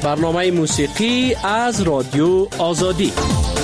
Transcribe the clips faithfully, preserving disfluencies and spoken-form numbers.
برنامه موسیقی از رادیو آزادی.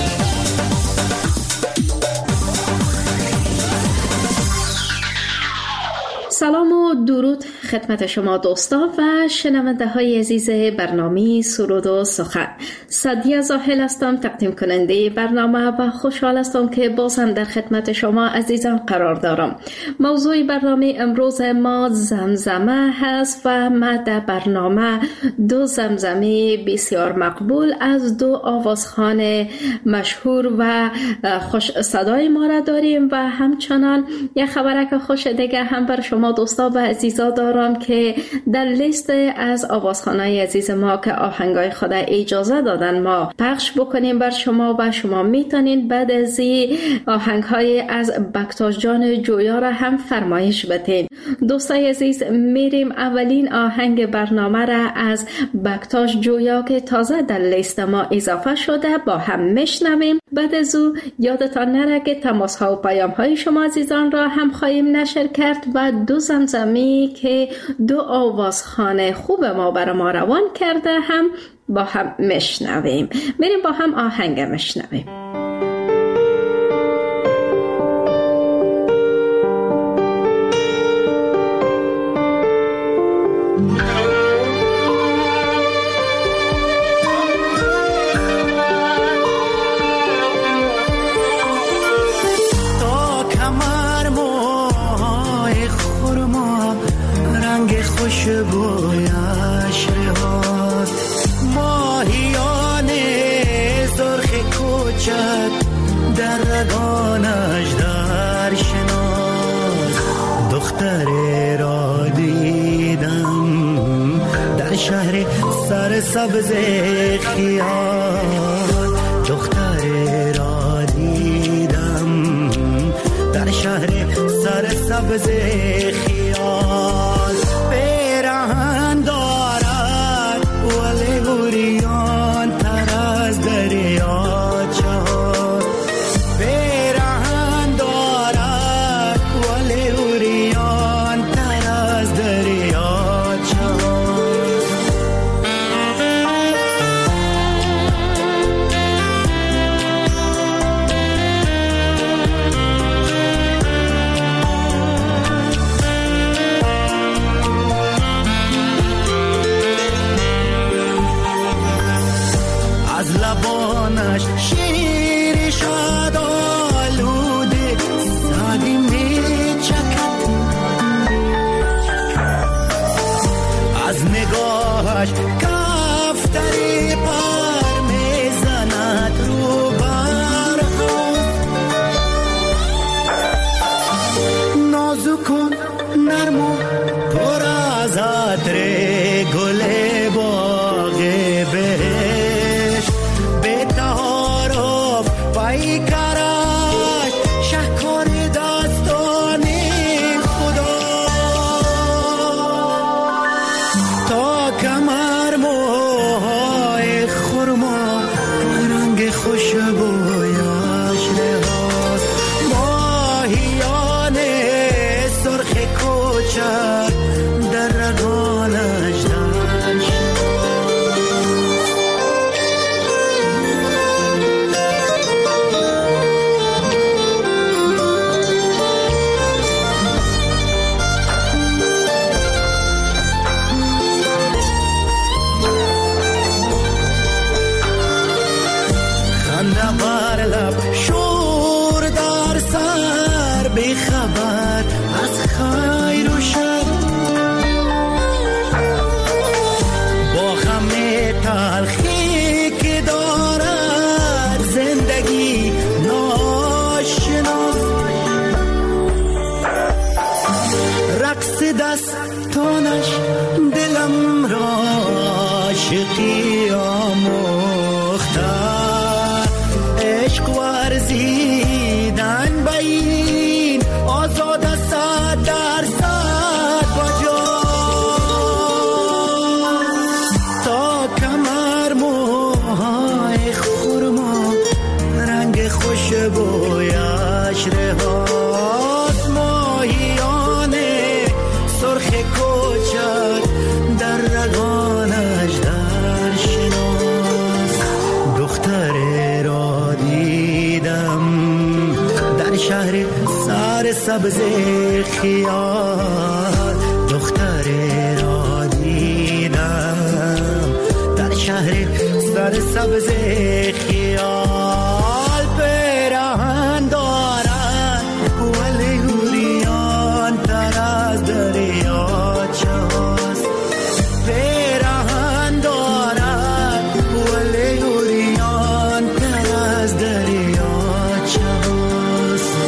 سلام و درود خدمت شما دوستان و شنونده های عزیز برنامه سرود و سخن. سعدیه زاهل هستم، تقدیم کننده برنامه و خوشحال هستم که باز هم در خدمت شما عزیزان قرار دارم. موضوع برنامه امروز ما زمزمه هست و ما در برنامه دو زمزمه بسیار مقبول از دو آوازخوان مشهور و خوش صدای ما را داریم و همچنان یک خبرک خوش دیگه هم بر شما دوستا و عزیزا دارم که در لیست از آوازخوانای عزیز ما که آهنگای خود اجازه دادن ما پخش بکنیم بر شما و شما میتونین بعد از این آهنگهای از بکتاش جان جویا را هم فرمایش بدین. دوستای عزیز، میریم اولین آهنگ برنامه را از بکتاش جویا که تازه در لیست ما اضافه شده با هم میشنویم. بعد از او یادتان نره که تماس ها و پیام های شما عزیزان را هم خواهیم نشر کرد و دو زمزمی که دو آوازخوان خوب ما برای ما روان کرده هم با هم میشنویم. میریم با هم آهنگ میشنویم. خوشبویش رهاد ماهیان زرخ کوچک در رگانش در شناس دختری را دیدم در شهر سرسبز خیال دختری را دیدم در شهر سرسبز خیال پیرهن دارد ولی گوریان تر از دریا چهار پیرهن دارد ولی گوریان تر از دریا چهار شیر شاد آلوده سادی می چکد از نگاهش کفتری پر می زند رو برها نازک و نرم و پر از عطر گل باغ بهشت پای کارش شهکار داستان خدا تا کمر موهای خرما رنگ خوشبویش لباس ماهیان سرخ کوچک در رگانش در شور در سر بی خبر از خیر و شر با غم تلخی که دارد زندگی ناشناس رقص دستانش دلم را عاشقی آموخته عشق ورزیدن بین آزاد صد در صد بجا تا کمر موهای خرما رنگ خوشبویش رهاست ماهیان سرخ کوچک در رگانش در سبز خیال دختره را دیدم در شهر سر سبز خیال پیراهن دارد ولی اوریان تر از دریاچه هاست پیراهن دارد ولی اوریان تر از دریاچه هاست.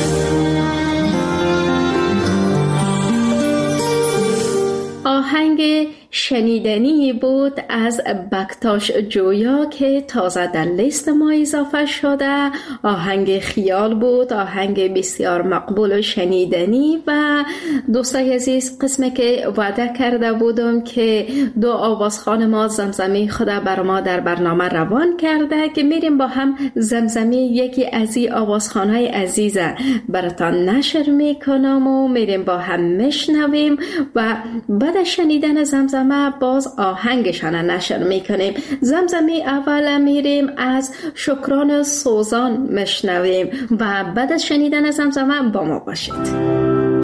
آهنگ شنیدنی بود از بکتاش جویا که تازه در لیست ما اضافه شده. آهنگ خیال بود، آهنگ بسیار مقبول و شنیدنی. و دوستای عزیز، قسمی که وعده کرده بودم که دو آوازخوان ما زمزمی خود بر ما در برنامه روان کرده که میریم با هم زمزمی یکی از این آوازخوانهای عزیزه براتان نشر میکنم و میریم با هم میشنویم و بعد شنیدن زمزمی باز آهنگشان نشر میکنیم. زمزمی اول میریم از شکران سوزان میشنویم و بعد از شنیدن زمزمه با ما باشید.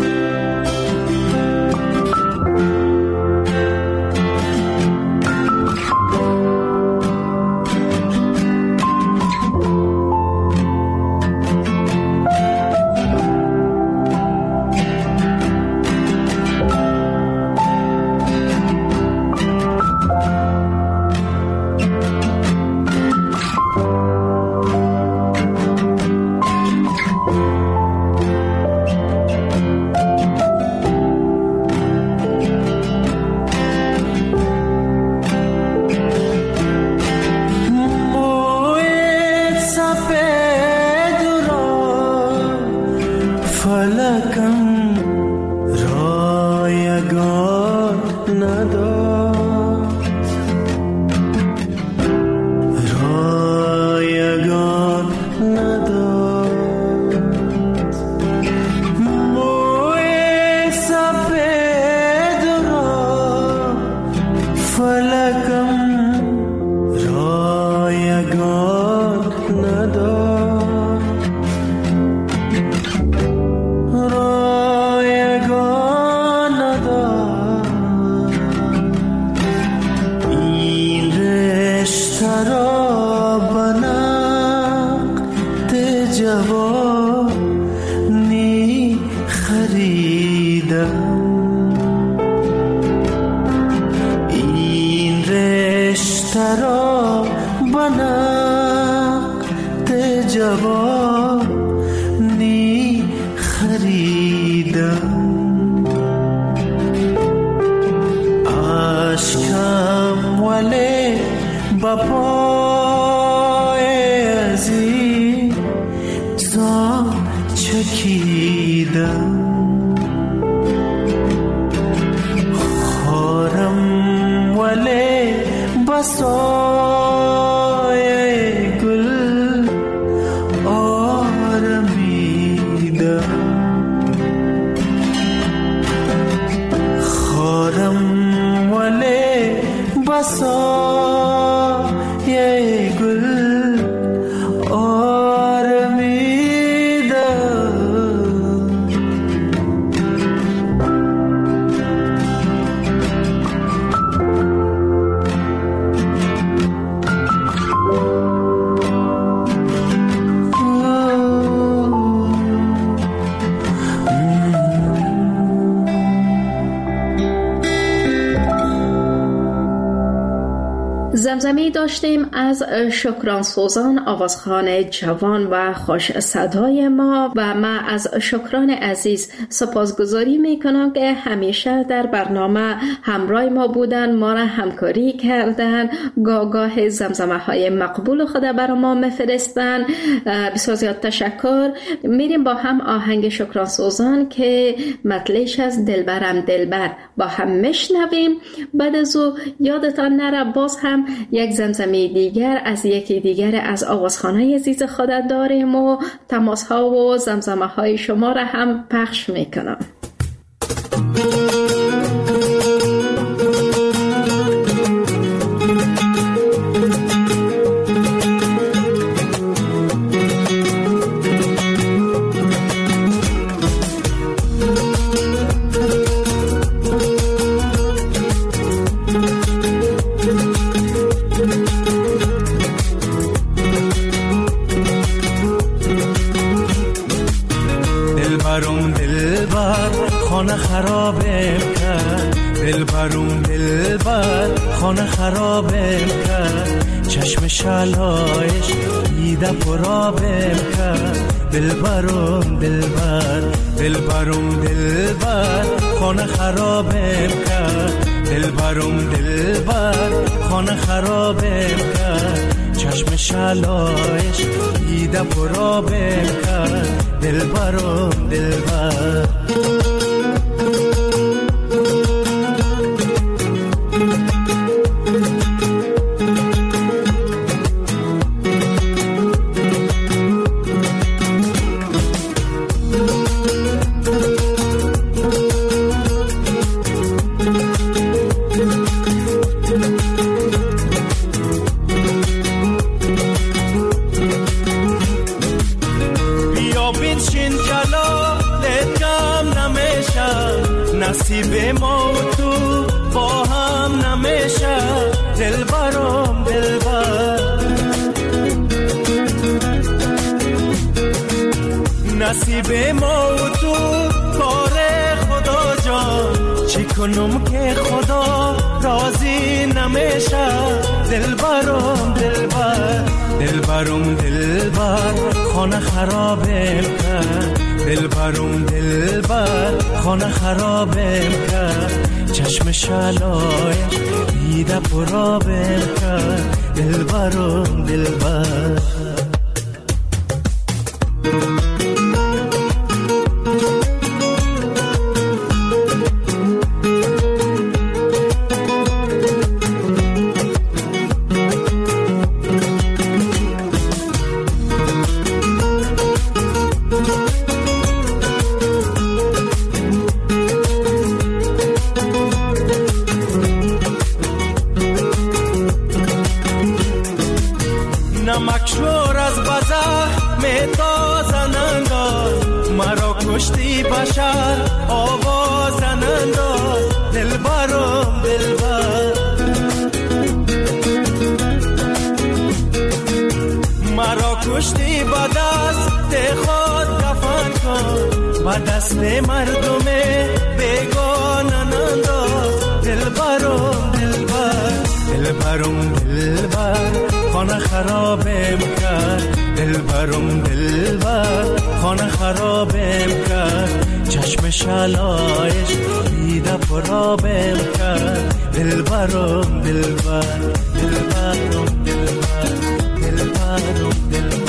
زمزمی داشتیم از شکران سوزان، آوازخوان جوان و خوش صدای ما، و من از شکران عزیز سپاسگزاری میکنم که همیشه در برنامه همراه ما بودن، ما را همکاری کردن، گاه زمزمه های مقبول خود برای ما میفرستن. بسیار زیاد تشکر. میریم با هم آهنگ شکران سوزان که مطلعش از دلبرم دلبر با هم میشنویم. بعد از او یادتان نره باز هم یک زمزمه دیگر از یکی دیگر از آوازخوان‌های عزیز خودت داریم و تماس‌ها و زمزمه‌های شما را هم پخش میکنم. دلبر خانه خرابم کرد، دلبرم دلبر خانه خرابم کرد، چشم شلایش دیده پرابم کرد، دلبرم دلبر دلبرم دلبر خانه خرابم کرد، دلبرم دلبر خانه خرابم کرد، چشم شلایش دیده پرابم کرد، دلبرم دلبر. نصیب ما و تو با هم نمیشه، دلبرم دلبر. نصیب ما و تو کار خدا جان، چی کنم که خدا راضی نمیشه، دلبرم دلبر دلبرم دلبر خانه خرابم کرد، دلبرم دلبر خانه خرابم کرد، چشم شلایش دیده پرابم کرد، دلبرم دلبر. نمکشور از بزه میتازن انداز، مرا کشتی بشر آوازن انداز، دلبرم دلبر. مرا کشتی با دست خود دفن کن، با دست مردم بیگانن انداز، دلبرم دلبر دلبرم دلبر خانه خرابم کرد، دلبرم دلبر خانه خرابم کرد، چشم شلایش دیده پرابم کرد، دلبرم دلبر دلبرم دلبر دلبرم دلبر.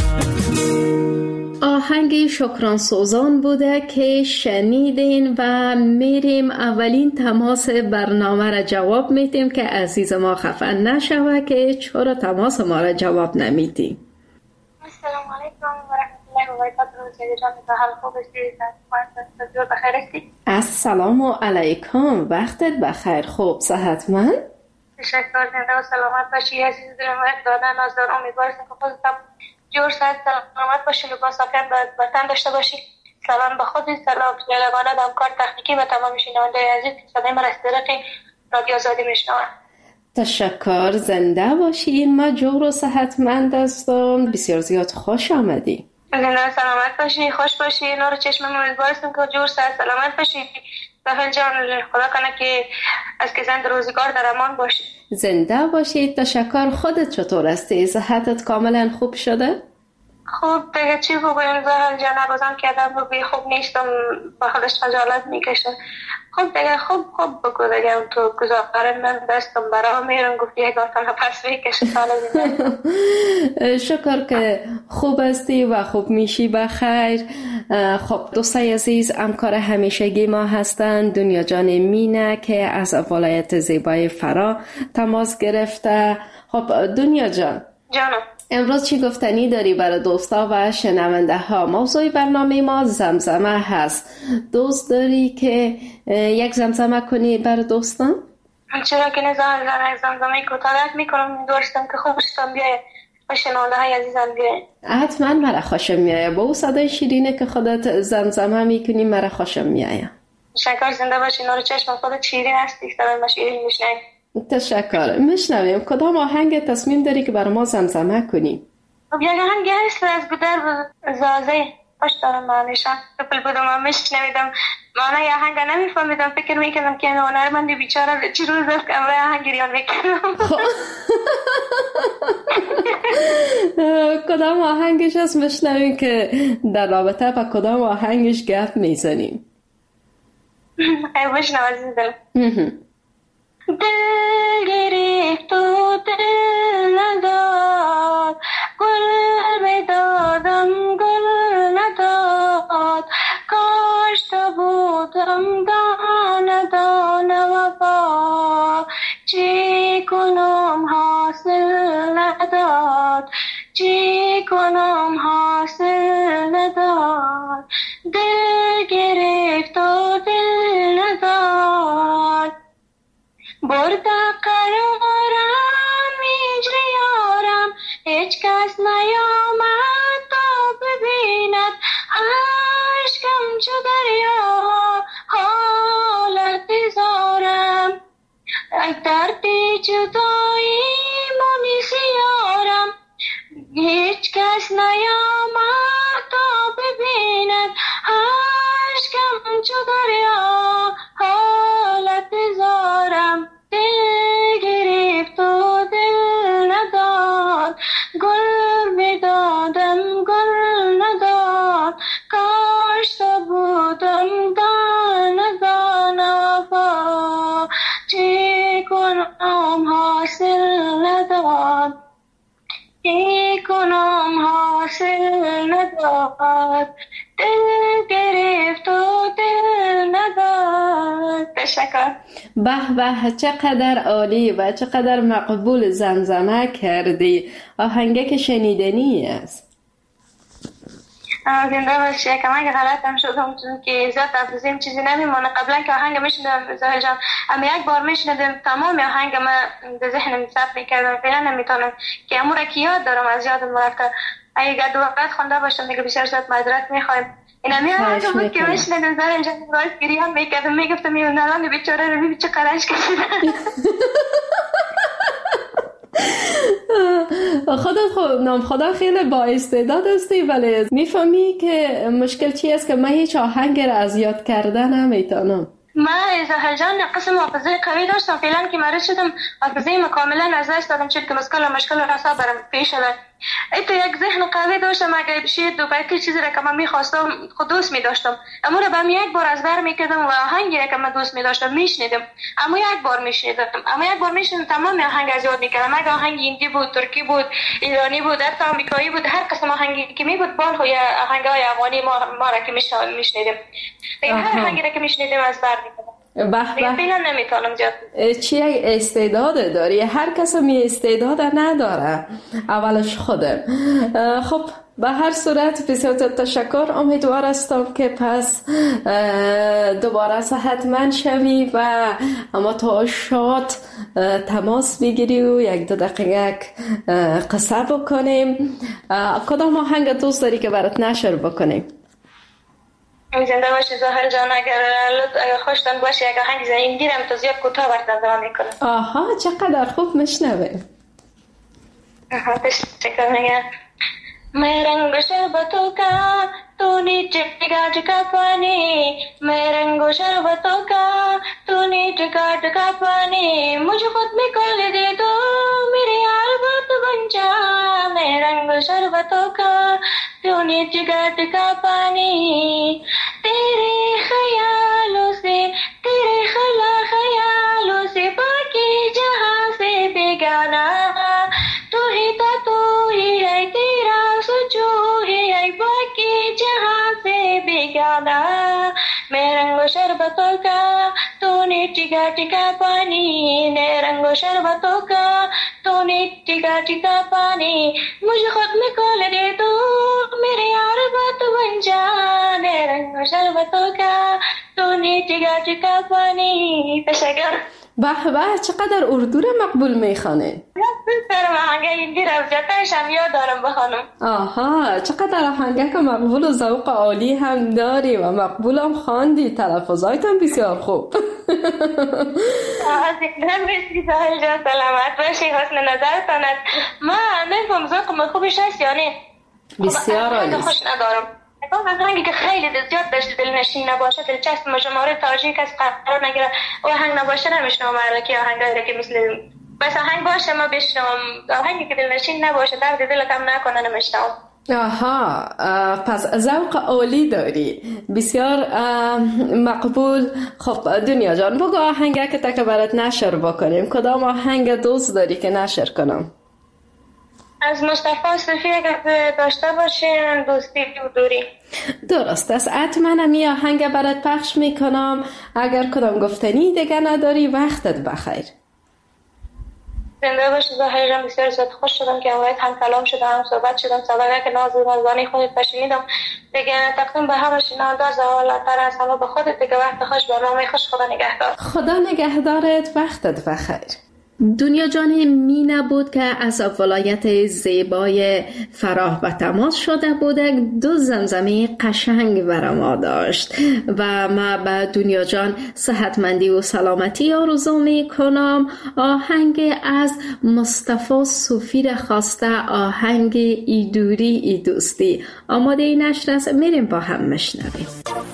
آهنگ شکران سوزان بوده که شنیدین و میریم اولین تماس برنامه را جواب میدیم که عزیز ما خفه نشوه که چرا تماس ما را جواب نمیدیم. السلام علیکم و رحمت الله و برکاته. جان به حال خوب هستید؟ بخیر هستی؟ السلام علیکم، وقتت بخیر، خوب صحتمند؟ تشکر، زنده و سلامت باشی عزیز دلم. دادن نازدار امیدوارم که خودت جور صحت سلامت باشی، لباس ساکن به وطن داشته باشی. سلام به خودت، سلام به جلوانه همکار تکنیکی و تمام شنونده عزیز که صدای من از طریق رادیو آزادی میشنوند. تشکر، زنده باشی. ما جور و صحتمند هستم، بسیار زیاد خوش آمدی. زنده و سلامت باشی، خوش باشی، نور چشم من امیدوارم که جور صحت سلامت باشی. بخیر جان، خدا کنه که از که زنده روزگار در امان باشی. زنده باشی. تشکر. خودت چطور هستی؟ صحتت کاملا خوب شده؟ خوب دیگه چی بگویم زهر جان، بازم که آدم رو بی خوب نیستم، با خودش خجالت میکشه. خوب دیگه خوب خوب بگو دیگه، تو گذاره من دستم برا میرم گفتی یک آتان پس میکشه سال دیگه. شکر که خوب هستی و خوب میشی بخیر. خب دوستای عزیز، همکار همیشگی ما هستند دنیا جان مینه که از ولایت زیبای فرا تماس گرفته. خب دنیا جان، جانم، امروز چی گفتنی داری برای دوستا و شنونده ها؟ موضوع برنامه ما زمزمه هست. دوست داری که یک زمزمه کنی برای دوستان؟ چرا که نزان زن زمزمه کتابت میکنم، دوستم که خوبشتم بیایه و شنونده های عزیزم بیایه. حتما مرا خوشم میایه، با او صدای شیرینه که خودت زمزمه میکنی مرا خوشم میایه. شکر، زنده باشی، نور چشم خودت شیرین هستی، صدای ما شیرین میشنوی. تشکر. میشنویم. کدام آهنگ تصمیم داری که برای ما زمزمه کنی؟ خب یک آهنگ هست از گودر زازه پاش دارم معنیشم پل بودم و میشنویدم معنی آهنگ نمیفهمیدم، فکر میکردم که هنرمندی بیچاره چی روز از کمره آهنگ گریان میکردم. کدام آهنگش هست میشنویم که در رابطه با کدام آهنگش گپ میزنیم؟ خیلی بشنو عزیز دل. دل گرفت و دل نداد، گل بدادم گل نداد، کاش تو بودم دانه دانه وفا، چی کنم حاصل نداد، چی کنم حاصل نداد، دل گرفت و دل نداد، برد قرارم هجر یارم، هیچ کس نیامد تا ببیند، عشقم چو دریا حالت زارم، دردی جدایی مونس یارم، هیچ کس نیامد تا ببیند، عشقم چو دریا حالت زارم، دل گرفت و دل نداد، گل میدادم گل نداد، کاش تو بودم دانه دانه وفا، چی کنم حاصل نداد، چی کنم حاصل نداد، دل گرفت و دل نداد. تشکر. به به، چقدر عالی و چقدر مقبول زمزمه کردی. آهنگه که شنیدنی است. زنده باشی. که من غلطم شدم چون که زیاد تفاصیل چیزی نمیمونه. قبلا که آهنگ میشنیدم زاهد جان، اما یک بار میشنیدم تمام آهنگ ما در ذهنم ثبت میکردم، فعلا نمیتونم که امور که یاد دارم از یادم رفته. اگه دو وقت خونده باشم دیگه بسیار زیاد معذرت میخوایم. این همی آهنگ بود که میشنیدم زاهد جان راست گریه میکردم، میگفتم این نران بیچاره رو ببین چه قرنج کشیده. خودت خود نام خدا خیلی با استعداد هستی، ولی میفهمی که مشکل چی است که من هیچ آهنگ را از یاد کردن نمیتونم. من زاهد جان قسم حافظه قوی داشتم، فعلا که مریض شدم حافظه ما کاملا از دست دادم، چون که مشکل مشکل رسا برام پیش آمد. ایت یک ذهن قوی داشتم، اگه بشه دو بیتی چیزی را که من می‌خواستم خود دوست می‌داشتم، اما را به یک بار از بر می‌کردم و آهنگی را که من دوست می‌داشتم میشنیدم، اما یک بار میشنیدم اما یک بار میشنیدم تمام آهنگ از یاد می‌کردم. اگه آهنگ هندی بود، ترکی بود، ایرانی بود، حتی آمریکایی بود، هر قسم آهنگی که می بود بال یا آهنگای افغانی ما ما را که میشنیدم، هر آهنگی را که میشنیدم از بر می‌کردم. به به، چی استعداد داری؟ هر کس می استعداد نداره، اولش خودم. خب به هر صورت بسیار تشکر. امیدوار هستم که پس دوباره صحتمند شوی و اما تا شاد تماس بگیری و یک دو دقیقه قصه بکنیم. کدام آهنگ دوست داری که برات نشر بکنیم؟ زنده باشی زاهد جان. اگر اگر خوشتان باشه اگر آهنگ زنده دیرم تو زیاد کوتاه برات نظر میکنم. آها چقدر خوب میشنوه. آها تشکر میگم. मैं रंग शरबतों का तू नीचे गाज का पानी, मैं रंग शरबतों का तू नीचे गाज का पानी, मुझे खुद में खोल दे दो मेरे यार बात बन जा, मैं रंग शरबतों का तू नीचे गाज का पानी, तेरे ख्यालों से तेरे खला ख्यालों से बाकी जहां से बेगाना, तू ही था तू ही है तेरा सोचो है बाकी जहां से बेगाना, मैं रंगो शरबतों का तूने टिका टिका पानी, मैं रंगो शरबतों का तूने टिका टिका पानी, मुझे खुद में खोल दे दो मेरे यार बात बन जा, मैं रंगो शरबतों का तूने टिका टिका पानी. تشکر. به به، چقدر اردو رو مقبول میخوانه. دارم آهنگه هندی رو جتایش هم یاد دارم بخوانم. آها چقدر آهنگه که مقبول و ذوق عالی هم داری و مقبول هم خواندی، تلفظایت هم بسیار خوب. از اکرام بسید زاهد جان، سلامت باشی، حسن نظرتانت. ما نفهم ذوق من خوبش هست یا نه؟ بسیار عالی. خوش ندارم آهنگی که خیلی زیاد داشت دلنشین نباشه، دلچسب مجموعه تاجیک از قرار نگیره و آهنگ نباشه نمیشنم. که آهنگایی که مثل بس آهنگ باشه ما بشنم، آهنگی که دلنشین نباشه درد دل کم نکنه نمیشنم. آها، پس ذوق عالی داری، بسیار مقبول. خب دنیا جان بگو آهنگه که تا برات نشر بکنیم، کدام آهنگ دوست داری که نشر کنم؟ از مصطفی صوفی اگر داشته باشین دوستی و دوری. درست است، حتما می آهنگ برات پخش میکنم. اگر کدام گفتنی دیگه نداری وقتت بخیر. زنده باشی زهره جان، بسیار زیاد خوش شدم که امروز هم کلام شدم، هم صحبت شدم، صداقه که ناز و نازانی خودت بشنیدم دیگه. تقدیم به همه شنونده زوالاتر از همه به خودت دیگه. وقت خوش، برنامه خوش، خدا نگهدار. خدا نگهدارت، وقتت بخیر. دنیا جان مینه بود که از ولایت زیبای فراه به تماس شده بود. دو زمزمه قشنگ بر ما داشت و ما به دنیا جان صحتمندی و سلامتی آرزو می کنم. آهنگ از مصطفی صوفی را خواسته، آهنگ ای دوری ای دوستی. آماده ای نشر است، میریم با هم مشنویم.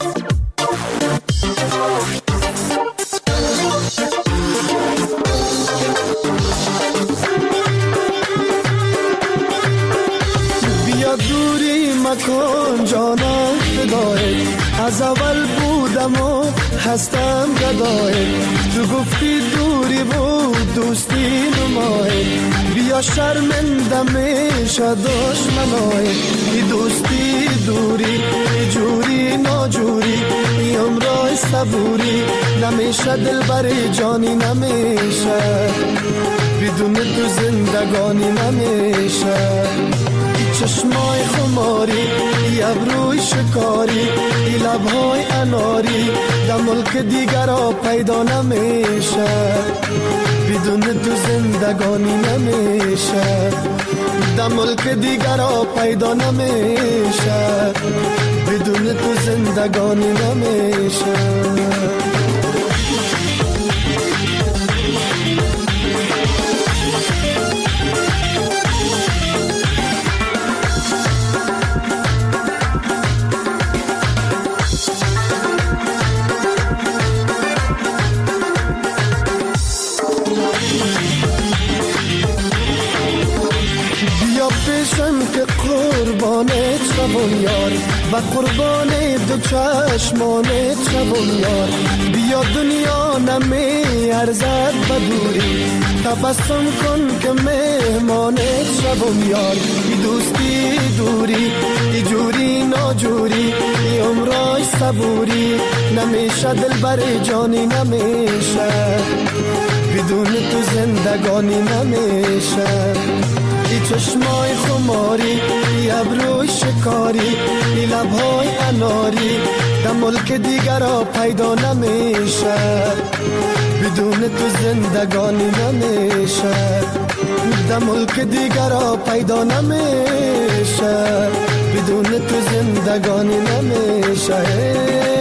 دوری مکن جانم فدای، از اول بودم و هستم گدای. تو گفتی دوری بود دوستی نمای، بیا شرمنده میشه دشمنای. ای دوستی دوری، ای جوری ناجوری، ای عمرای صبوری، نمیشه دل بری جانی نمیشه، بدون تو زندگانی نمیشه. چشمای خماری، ای ابروی شکاری، ای لبهای اناری، در ملک دیگر را پیدا نمیشه، بدون تو زندگانی نمیشه. در ملک دیگر را پیدا نمیشه، بدون تو زندگانی نمیشه. که قربانت شوم یار، و قربان دو چشمانت شوم یار. بیا دنیا نمی ارزد بدوری، تبسم کن که مهمانت شوم یار. ای دوستی دوری، ای جوری ناجوری، ای عمرای صبوری، نمیشه دل بر جانی نمیشه، بدون تو زندگانی نمیشه. ای چشمای خماری، ای ابروی شکاری، ای لبهای اناری، در ملک دیگر را پیدا نمیشه، بدون تو زندگانی نمیشه. در ملک دیگر را پیدا نمیشه، بدون تو زندگانی نمیشه.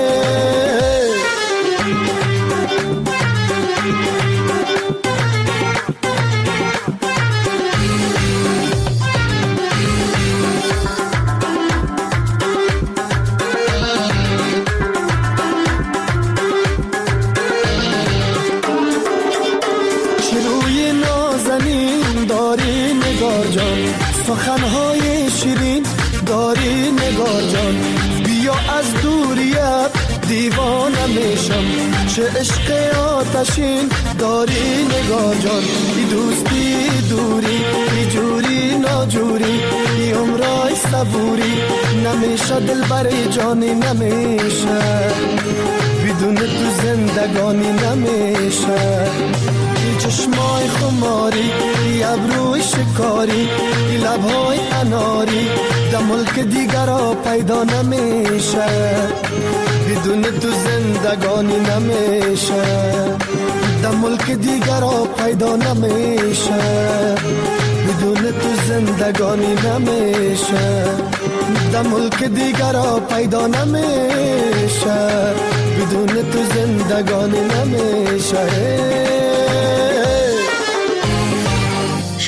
سخنهای شیرین داری نگار جان، بیا از دوریت دیوانه میشم، چه عشق آتشین داری نگار جان. ای دوستی دوری، ای جوری ناجوری، ای عمرای صبوری، نمیشه دل بر جانی نمیشه، بدون تو زندگانی نمیشه. چشمای خماری، ای ابروی شکاری، ای لبهای اناری، در ملک دیگر را پیدا نمیشه، بدون تو زندگانی نمیشه. در ملک دیگر را پیدا نمیشه، بدون تو زندگانی نمیشه. در ملک دیگر را پیدا نمیشه، بدون تو زندگانی نمیشه.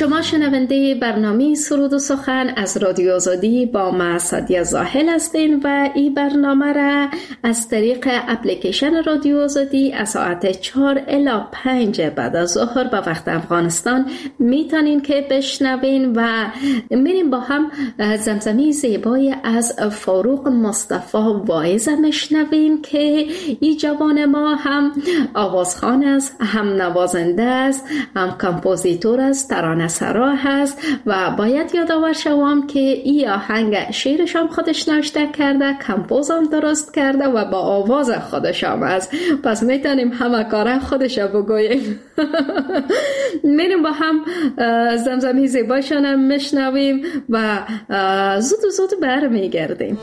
شما شنونده برنامه سرود و سخن از رادیو آزادی با ما سادیا زاهل هستین و این برنامه را از طریق اپلیکیشن رادیو آزادی از ساعت چهار الی پنج بعد از ظهر به وقت افغانستان میتونین که بشنوین و میریم با هم زمزمه زیبای از فاروق مصطفی واعظ میشنویم که این جوان ما هم آوازخوان است، هم نوازنده است، هم کمپوزیتور است، ترانه سرا هست و باید یادآور شوم که این آهنگ شعرش هم خودش نوشته کرده، کمپوز هم درست کرده و با آواز خودش هم است. پس میتونیم همه کاره خودش بگوییم. میریم با هم زمزمه زیبایشان هم میشنویم و زود زود برمیگردیم.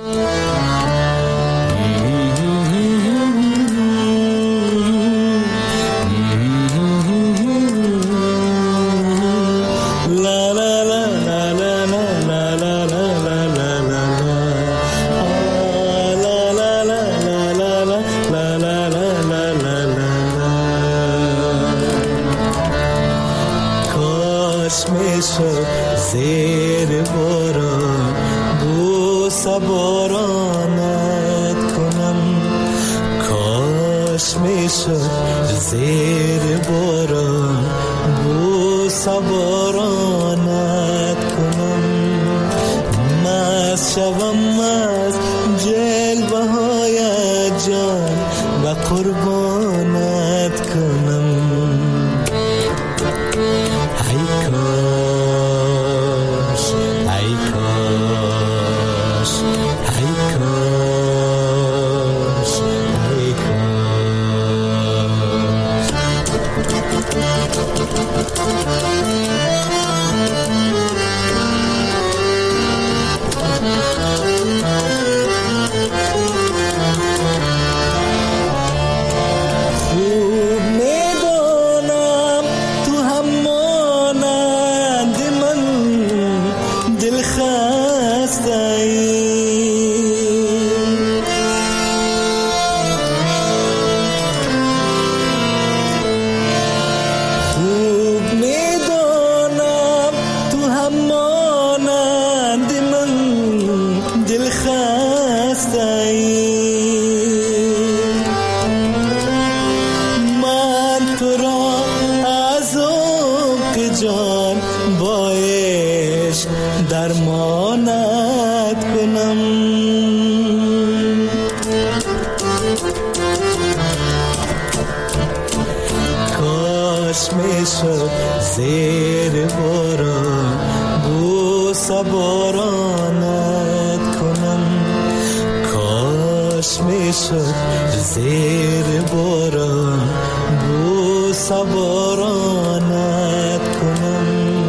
زیر باران بوس بارانت کنم، کاش میشد زیر باران بوس بارانت کنم، مست شوم از جلوه های جان و قربانت کنم. زیر باران بوس بارانت کنم، کاش میشد زیر باران بوس بارانت کنم،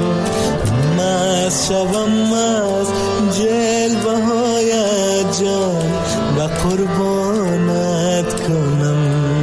مست شوم از جلوه های جان و قربانت کنم.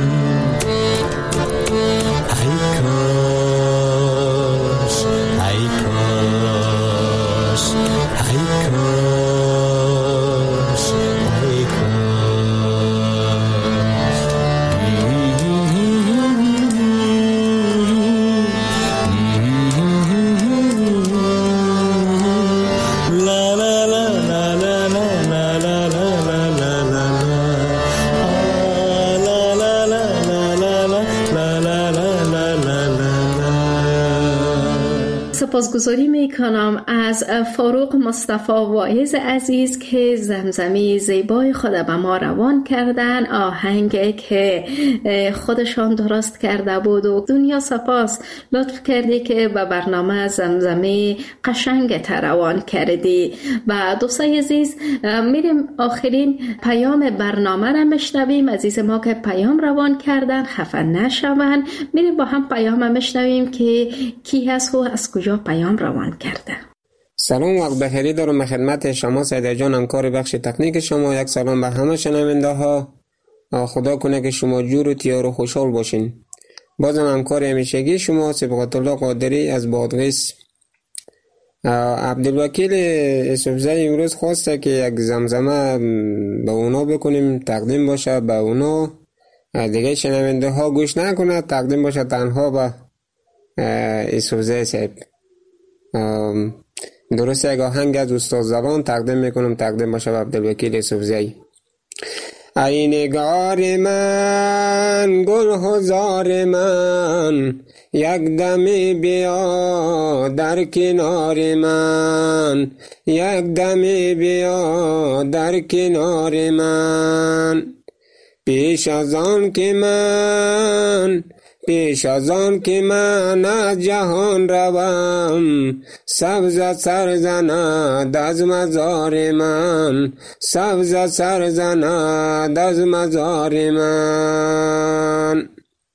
سپاسگزاری میکنم از فاروق مصطفی واعظ عزیز که زمزمه زیبای خود به ما روان کردن، آهنگ که خودشان درست کرده بود و دنیا سپاس لطف کردی که به برنامه زمزمه قشنگ روان کردی. و دوستای عزیز میریم آخرین پیام برنامه را مشنویم. عزیز ما که پیام روان کردن خفه نشون، میریم با هم پیام مشنویم که کی هست و از کجا پیام روان کرده. سلام، وقت بخیری دارم خدمت شما سیده جان، همکار بخش تکنیک شما. یک سلام به همه شنونده ها. خدا کنه که شما جور و تیار و خوشحال باشین. بازم همکار همیشگی شما صبغت الله قادری از بادغیس. عبدالوکیل یوسفزی امروز خواسته که یک زمزمه به اونا بکنیم، تقدیم باشه به اونا، دیگه شنونده ها گوش نکنه، تقدیم باشه تنها به یوسفزی صاحب. درست یک آهنگ از استاد زبان تقدیم میکنم، تقدیم باشه عبدالوکیل یوسفزئی. ای نگار من گل هزار من، یک دمی بیا در کنار من، یک دمی بیا در کنار من. پیش از آن که من پیش از آن که من از جهان روم، سبز سر زند از مزار من، سبز سر زند از مزار من.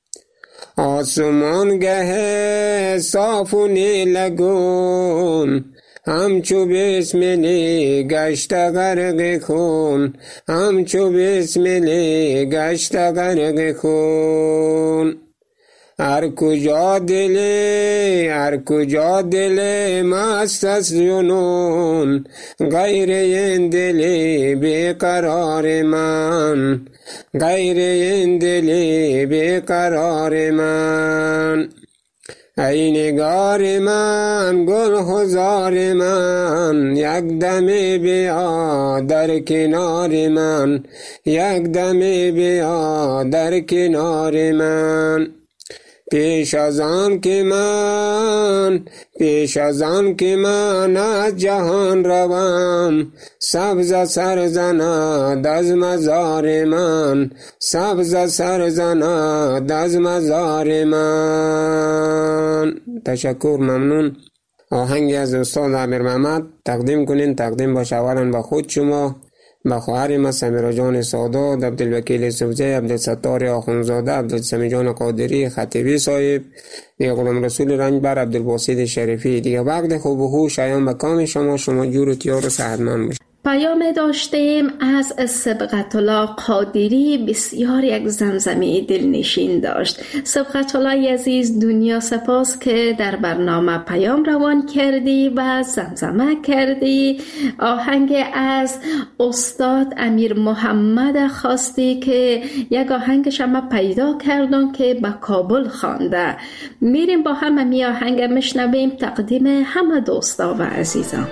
آسمان گه صاف و نیلگون، همچو بسملی گشت غرق خون، همچو بسملی گشت غرق خون. هر کجا دل هر کجا دل مست از جنون، غیر این دل بیقرار من، غیر این دل بیقرار من. ای نگار من گل هزار من، یک دمی بیا در کنار من، یک دمی بیا در کنار من. پیش از آن که من پیش از آن که من از جهان روم، سبز سر زند از مزار من، سبز سر زند از مزار من. تشکر، ممنون. آهنگی از استاد عامر محمد تقدیم کنین، تقدیم باشه اولا با خود شما، با خواهر ما سمیرا جان سادات، عبدالوکیل یوسفزئی، عبدالستار آخونزاده، عبدالسمی جان قادری، خطیبی صاحب، دیگه غلام رسول رنجبر، عبدالباسط شریفی. دیگه وقت خوب و خوش شایان به کام شما، شما جور و تیار و صحتمند باشید. پیام داشتیم از سبقت الله قادری، بسیار یک زمزمه دلنشین داشت. سبقت الله عزیز، دنیا سپاس که در برنامه پیام روان کردی و زمزمه کردی. آهنگ از استاد امیر محمد خواستی که یک آهنگ شما پیدا کردن که به کابل خوانده. میریم با هم می آهنگ مشنویم، تقدیم همه دوستا و عزیزان.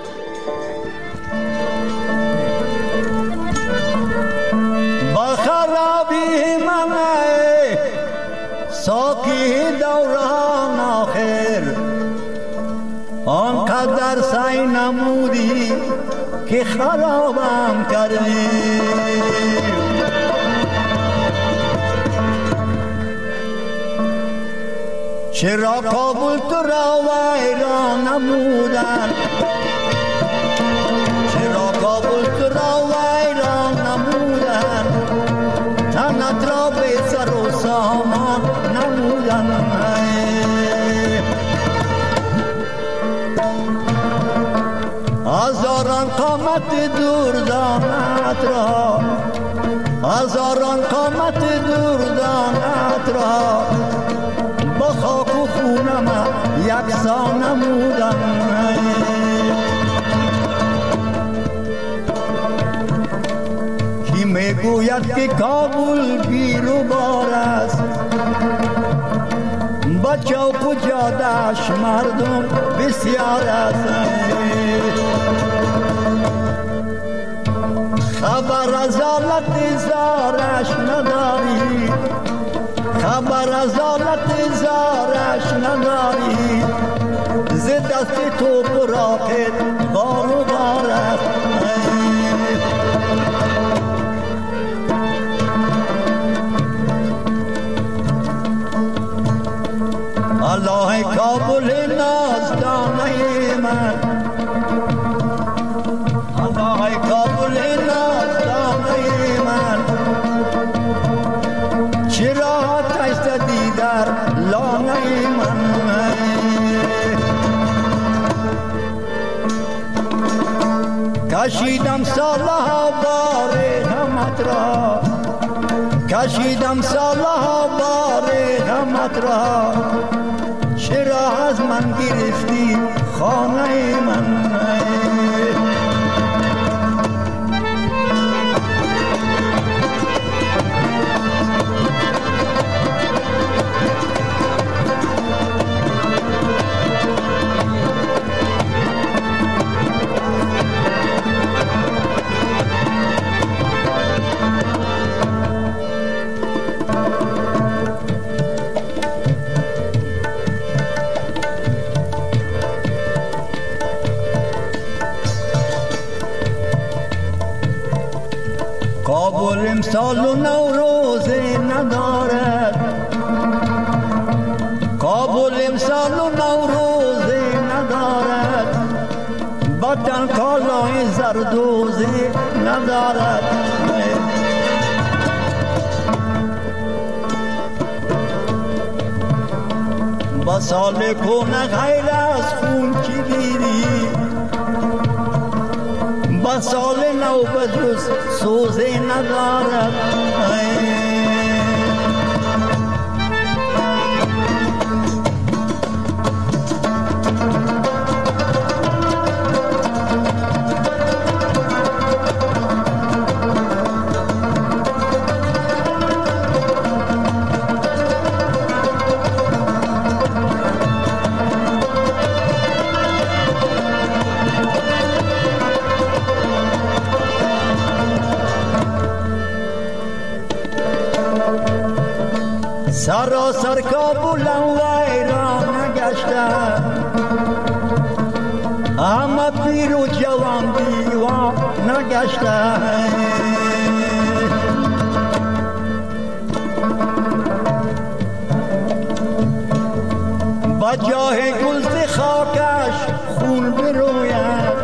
خرابی من ساکی دوران آخر، آنقدر سعی نمودی که خرابم کردی. چرا کابل تو را ویران نمودن، چرا کابل تو را ویران نمودن، تنت را به سر و سامان نمودن. هزاران قامت دوردانت را، هزاران قامت دوردانت را، با خاک و خونم یکسان نمودن. کی میگوید که کابل بیروبار است، با چوک و جاده‌اش مردم بسیار است. خبر از حالت زارش نداری، خبر از حالت زارش نداری، ز دست تو براقت بار و بار است. الله کابل نازدانه من، الله کابل نازدانه من، چرا تشتدی در لانه من. کشیدم سالها بار غمت را، کشیدم سالها بار غمت را، چرا از من گرفتی خانه من. کابل امسال و نوروزه ندارد، کابل امسال و نوروزه ندارد، وطن کالای زردوزه ندارد. با سال کنه غیر از خون چی گیری، با سال نو بجز سوزه ندارد. سراسر کابلم ویران نگشته، همه پیر و جوان دیوان نگشته. با جاه گلز خاکش خون بروید،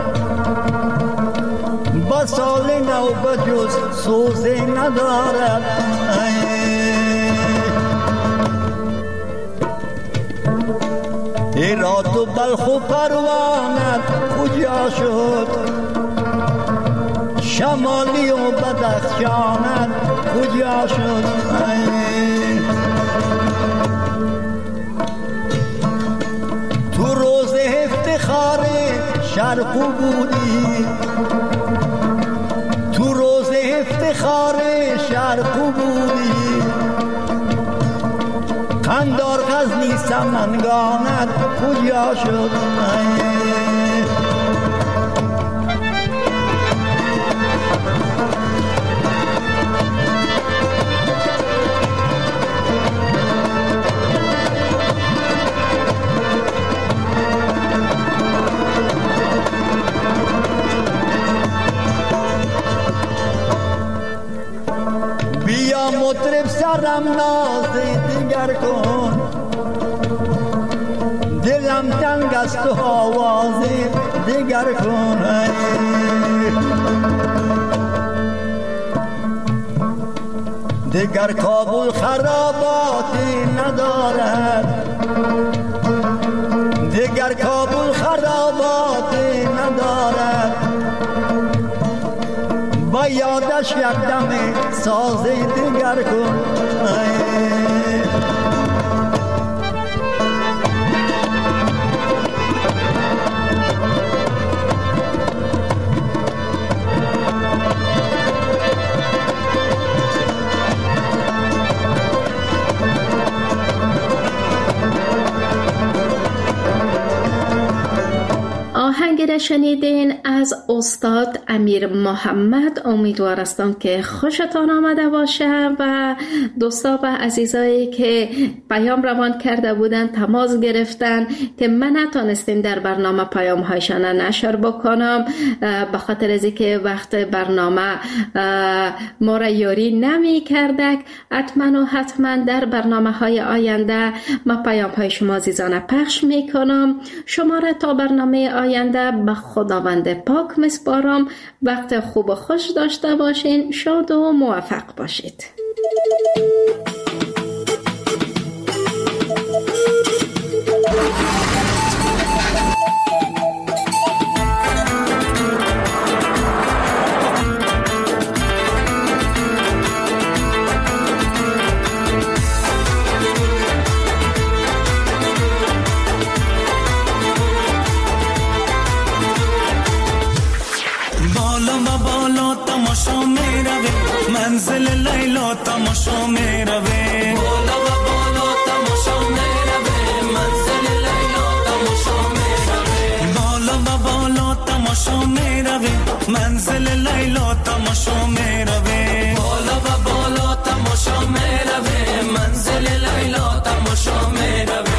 با سال نو بجز سوزه ندارد. هرات و بلخ و پروانت کجا شد، شمالی و بدخشانت کجا شد. تو روز افتخار شرقو بودی، تو روز افتخار شرقو بودی، قندار غزنی سمنگانت کجا شد. بیا مطرب سرم ناز دیگر کن، دلم تنگ است و آواز دیگر کن. دیگر کابل خراباتی ندارد، دیگر کابل خراباتی ندارد، با یادش یک دم ساز دیگر کن. آهنگ را شنیدین از استاد امیر محمد. امیدوار هستم که خوشتان آمده باشه و دوستا و عزیزایی که پیام روان کرده بودن، تماس گرفتن که من نتونستیم در برنامه پیام هایشان نشر بکنم به خاطر از اینکه وقت برنامه ما را یاری نمی کردک. حتما و حتما در برنامه های آینده ما پیام های شما عزیزان پخش می کنم. شما را تا برنامه آینده به خداوند پاک میسپارم. وقت خوب و خوش داشته باشین، شاد و موفق باشید. منزل لیلا تماشا می روه، بالا و بالا تماشا می روه، منزل لیلا تماشا می روه، بالا و بالا تماشا می روه، منزل لیلا تماشا می روه، بالا و بالا تماشا می روه، منزل لیلا تماشا می روه.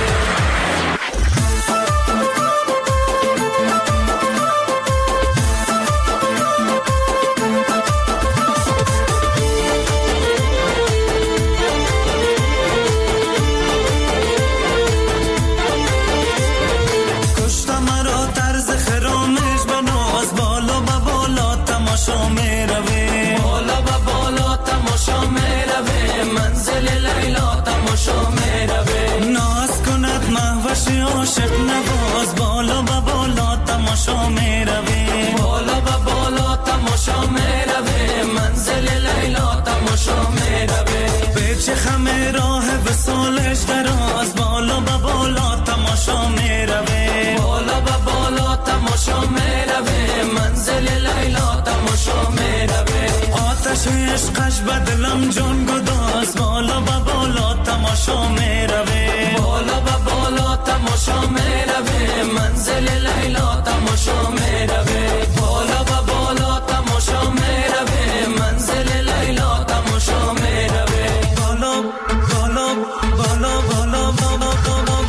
چه عشقش بدلم جان گداز بالا و بالا تماشا میروه بالا و بالا تماشا میروه منزل لیلا تماشا میروه بالا و بالا تماشا میروه منزل لیلا تماشا میروه بالا بالا بالا بالا بالا بالا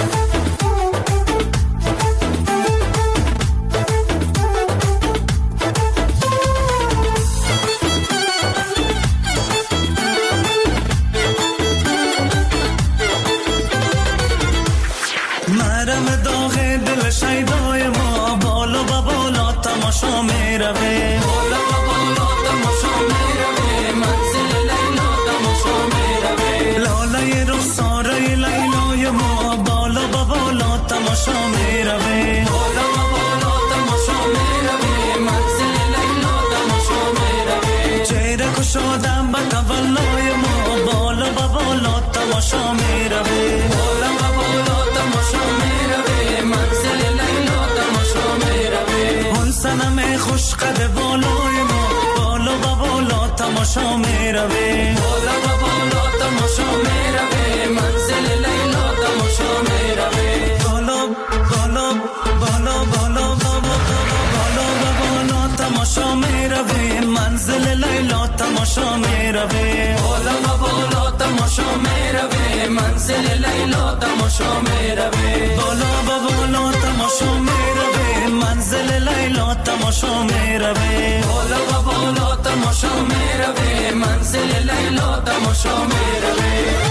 شیدای ما بالا و بالا تماشا میروه بالا و بالا تماشا میروه منزل لیلا تماشا میروه لاله رخساره لیلای ما بالا و بالا تماشا میروه بالا و بالا تماشا میروه منزل لیلا تماشا میروه چهره کشادم به تولای ما بالا و بالا تماشا میروه بالا و بالا تماشا میروه منزل لیلا تماشا میروه اون سنم خوش قد بالای ما بالا و بالا تماشا میروه بالا و بالا تماشا میروه منزل لیلا تماشا میروه بالا بالا بالا بالا بالا بالا و بالا تماشا میروه منزل لیلا تماشا میروه بالا و بالا تماشا میروه منزل لیلا تماشا میروه بالا و بالا تماشا میروه منزل لیلا تماشا میروه بالا و بالا تماشا میروه منزل لیلا تماشا میروه.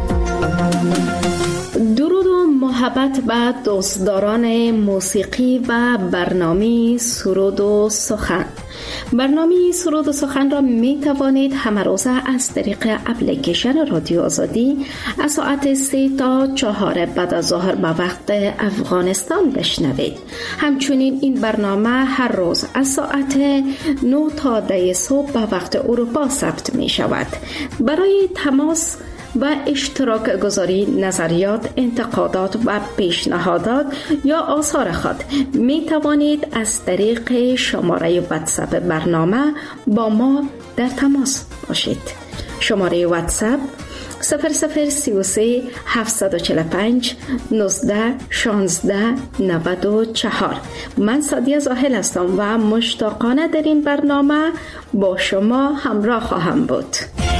درود و محبت به دوستداران موسیقی و برنامه سرود و سخن. برنامه سرود و سخن را می توانید همه روزه از طریق اپلیکیشن رادیو آزادی از ساعت سه تا چهار بعد از ظهر به وقت افغانستان بشنوید. همچنین این برنامه هر روز از ساعت نه تا ده صبح به وقت اروپا ثبت می شود. برای تماس و اشتراک گذاری نظریات، انتقادات و پیشنهادات یا آثار خود می توانید از طریق شماره واتساپ برنامه با ما در تماس باشید. شماره واتساپ صفر صفر سی و سه هفتصد و چهل و پنج نوزده شانزده نود و چهار. من سادیه زاهل هستم و مشتاقانه در این برنامه با شما همراه خواهم بود.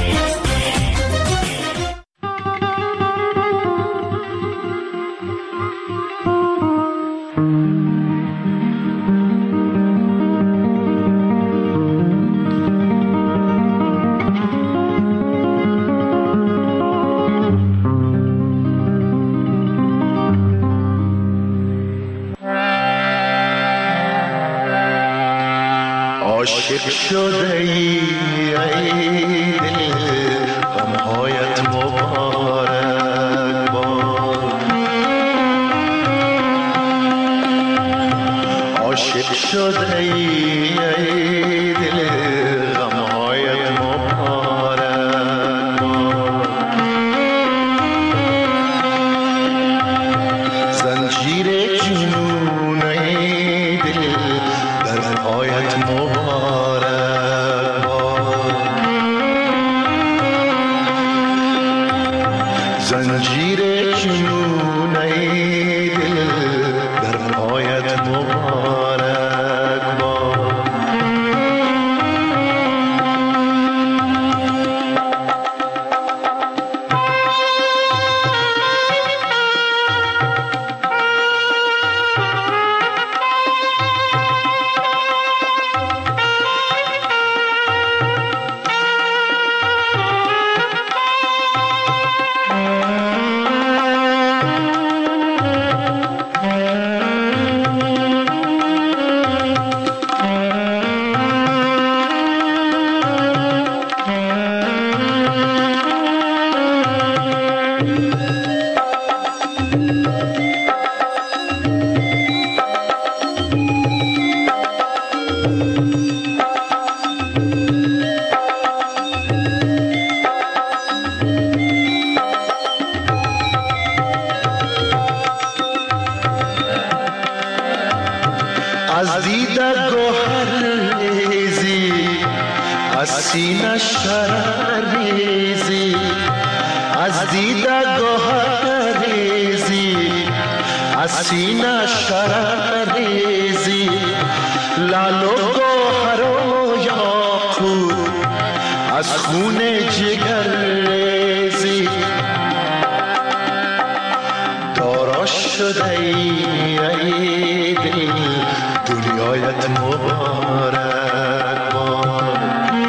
عاشق شده ای ای دل غمهایت مبارک باد عاشق شده ای ای دل غمهایت مبارک باد زنجیر جنون ای دل در پایت مبارک زنجیر جنون ای دل در پایت مبارک باد سینه شرر ریزی، از دیده گوهر ریزی، از سینه شرر ریزی، لال و گوهر و یاقوت از خون جگر ریزی. دارا شده ای دل دنیایت مبارک باد،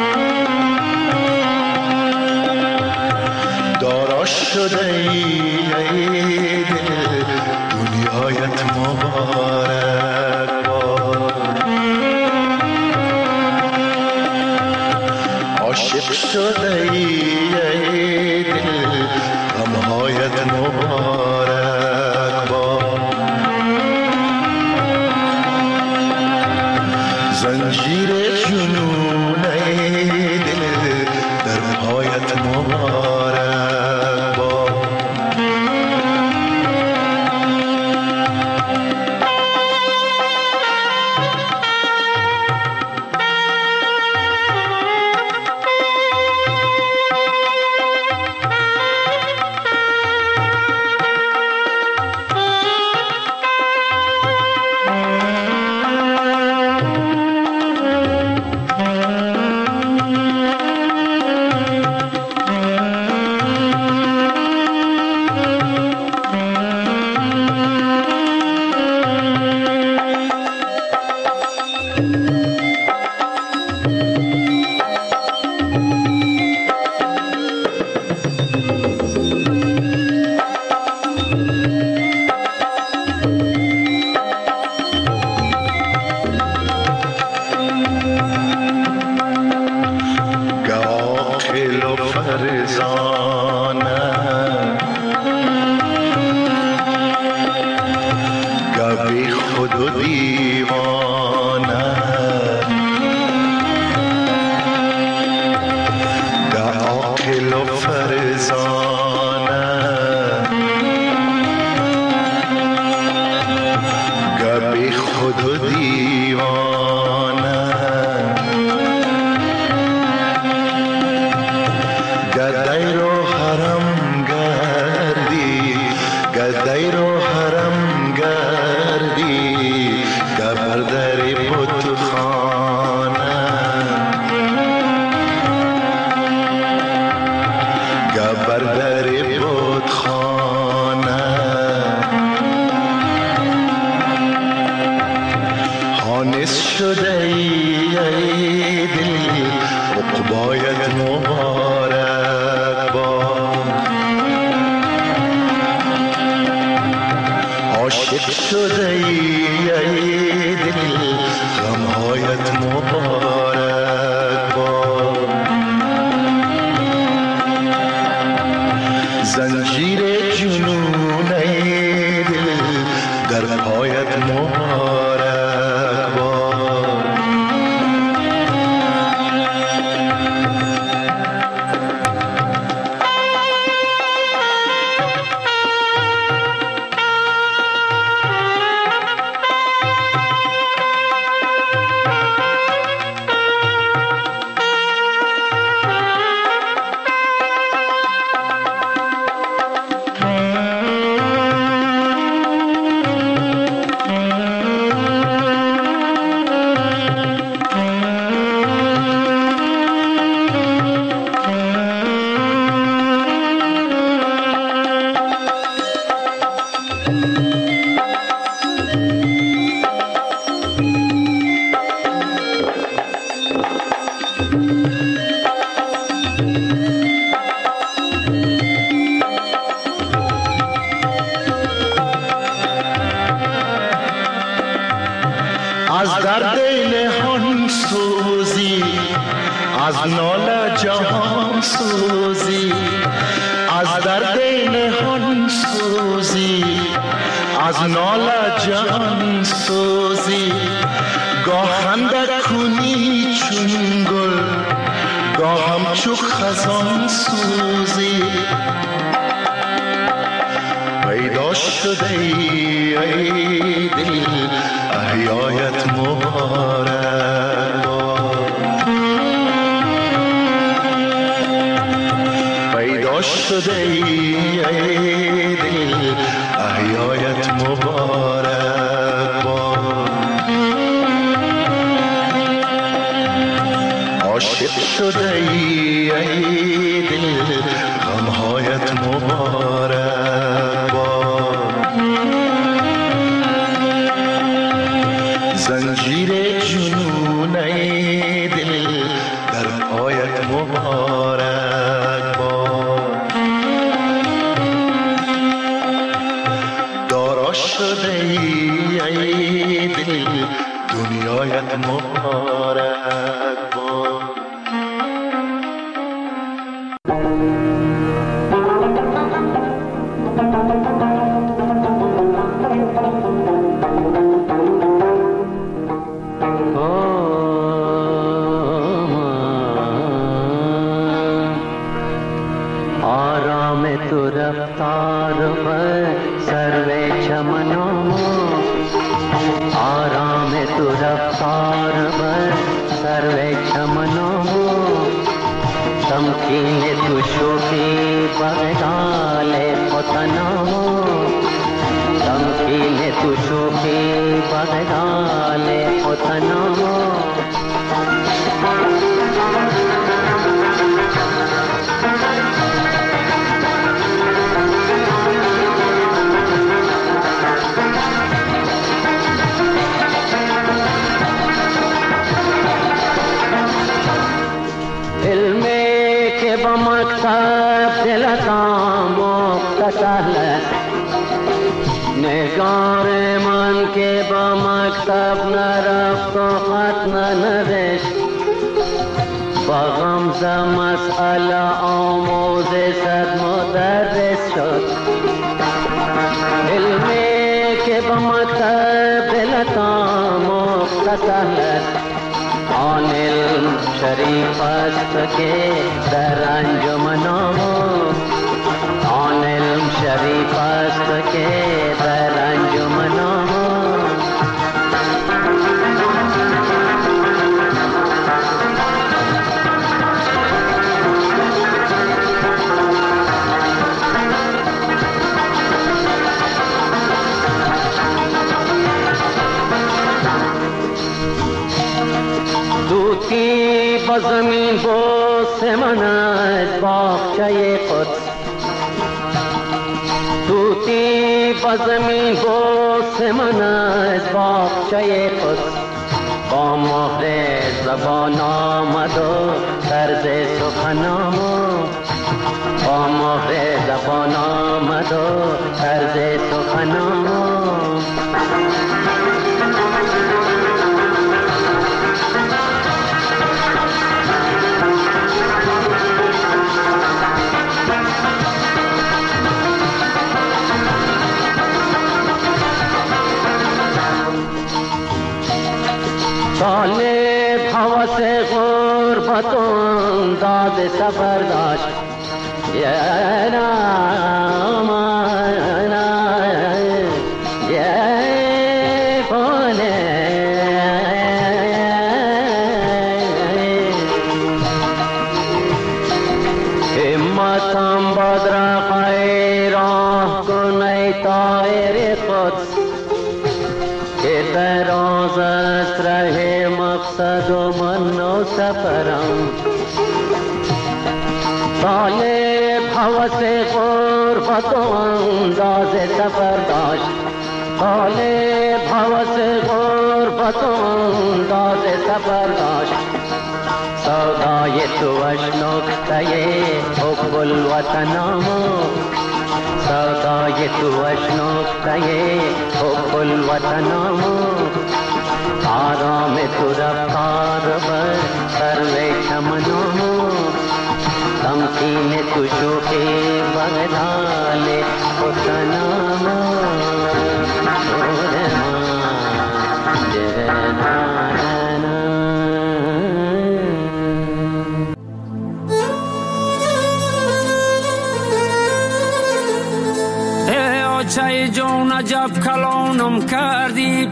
دارا شده ای دل دنیایت مبارک باد. عاشق شده ای دل غمهایت مبارک باد. زنجیر جنون ای دل در پایت مبارک باد. احیایت مبارک باد. داراش شده ای ای دل احیایت مبارک باد. عاشق شده ای ای دل غمهایت مبارک باد. زنجیر جنون ای دل در پایت مبارک باد. دارا شده ای ای دل دنیایت مبارک باد. نگار من که با مکتب نرفت و خط ننوشت، با غمزه مسئله آموز صد مدرس شد. علمی که با مکتب دلت آموخت سهل، آن علم شریف است که در انجمن آموخت. آن علم شریف است که در انجمن آموخت. دوتی با زمین بوس من از باغچه قدس، توتی با زمین بوس من از باغچه قدس. با مهر زبان آمد و طرز سخن آمد، با مهر زبان آمد و طرز سخن آمد. طالب حوث غربت و انداز سفر داشت، یا نام یا فانه همتم بدر خیراه کن ای طاهر قدس، که دراز است ره مقصد و من نو سفرم. طالب حوث غربت و انداز سفر داشت، طالب حوث غربت و انداز سفر داشت. سودای توش نکته حب الوطن آمد، سودای توش نکته حب الوطن آمد. آرام تو رفتار بر سروی چمن آمد، تمکین تو شوخی بغدال حسن آمد. چای جون عجب کلانم کردی،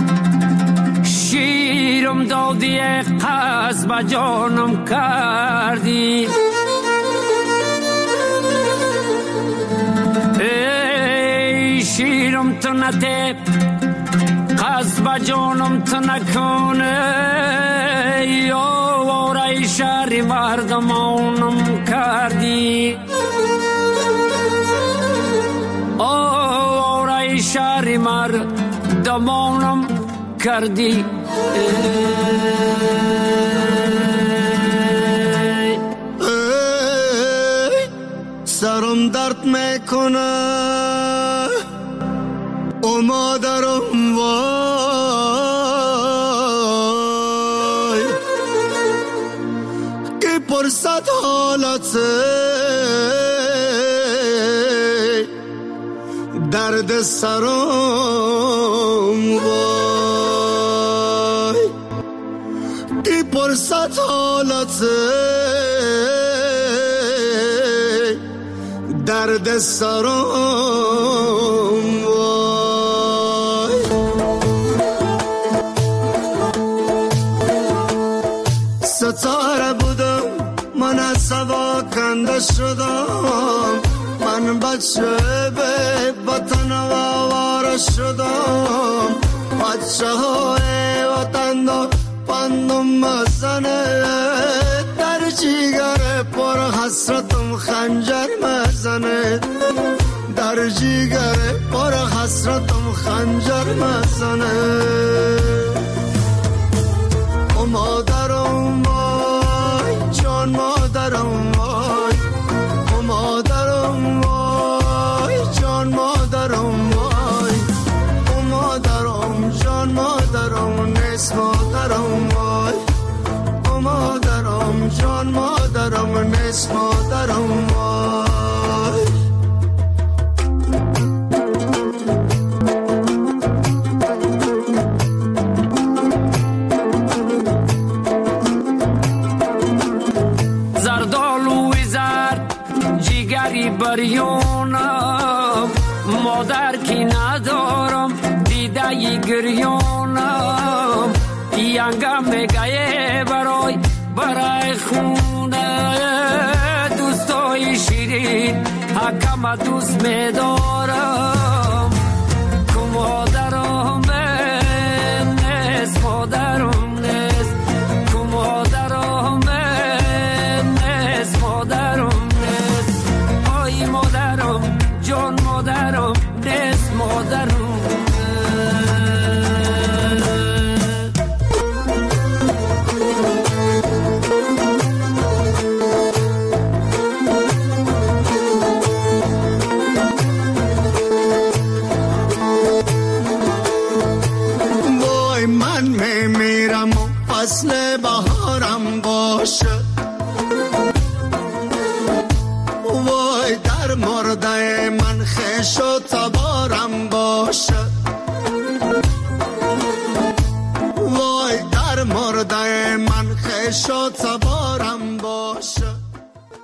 شیرم دادی قصد با جانم کردی. لعنت قصب جانم تو نکنه یا وارای شهر مردمانم کردی وارای شهر مردمانم کردی سرم درد میکنه او مادرم وای که پرسد حالت درد سرم وای که پرسد حالت درد سرم وای ستاره بودم من از هوا کنده شدم من بچه به وطن آواره شدم بچه های وطن دا پندم مزنه در جیگر پر حسرتم خنجر مزنه در جیگر پر حسرتم خنجر مزنه او مادرم وای جان مادرم وای او مادرم وای جان مادرم وای او مادرم جان مادرم نیست مادرم وای او مادرم جان مادرم نیست مادرم وای زردالوی زرد جیگری بریانم مادر کی ندارم دیده ی گریانم ینگم میگه برای برای خونه دوستای شیرین حکم دوست میدارم